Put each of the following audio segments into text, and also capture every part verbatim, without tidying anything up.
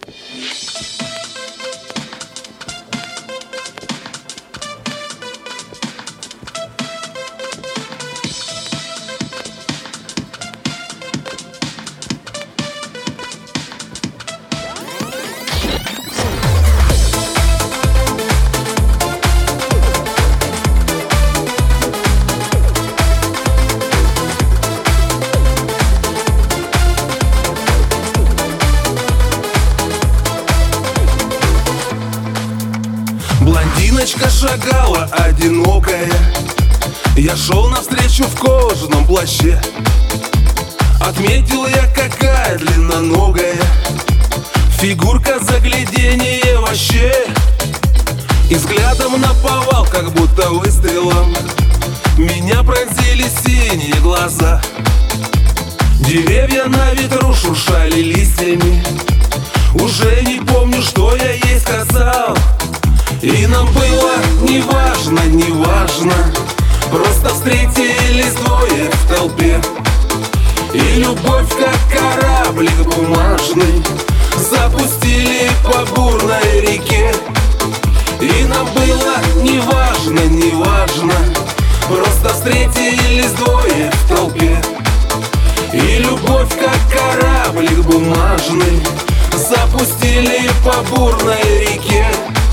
Блондиночка шагала одинокая, я шел навстречу в кожаном плаще. Отметил я, какая длинноногая, фигурка загляденье вообще. И взглядом наповал, как будто выстрелом, меня пронзили синие глаза. Деревья на ветру шуршали листьями, уже не помню, что я ей сказал. И нам было неважно, неважно, просто встретились двое в толпе. И любовь, как кораблик бумажный, запустили по бурной реке. И нам было неважно, неважно, просто встретились двое в толпе. И любовь, как кораблик бумажный, запустили по бурной реке.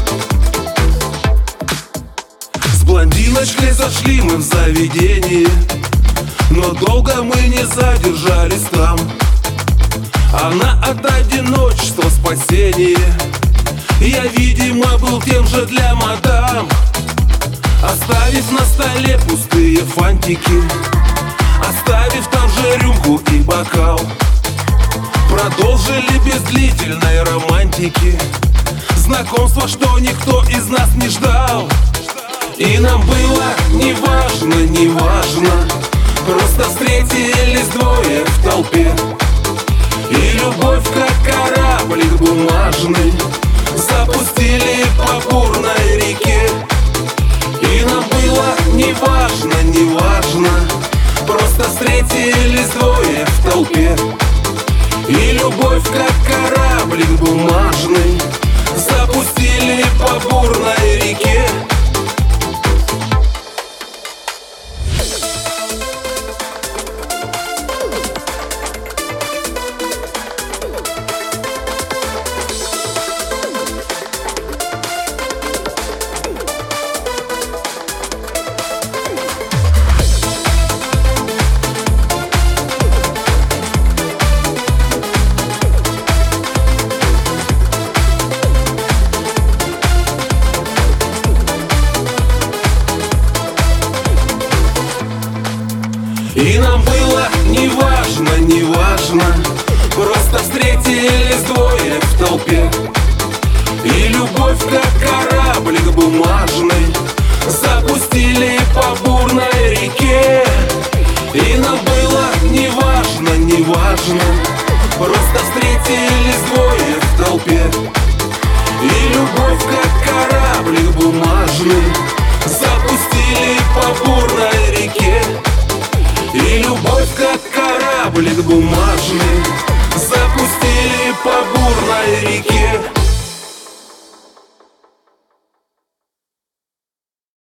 С блондиночкой зашли мы в заведение, но долго мы не задержались там. Она от одиночества спасение, я, видимо, был тем же для мадам. Оставив на столе пустые фантики, оставив там же рюмку и бокал, продолжили без длительной романтики знакомство, что никто из нас не ждал. И нам было неважно, неважно, просто встретились двое в толпе. И любовь, как кораблик бумажный, запустили по бурной реке. И нам было неважно, неважно, просто встретились двое в толпе. И любовь, как кораблик бумажный, запустили по бурной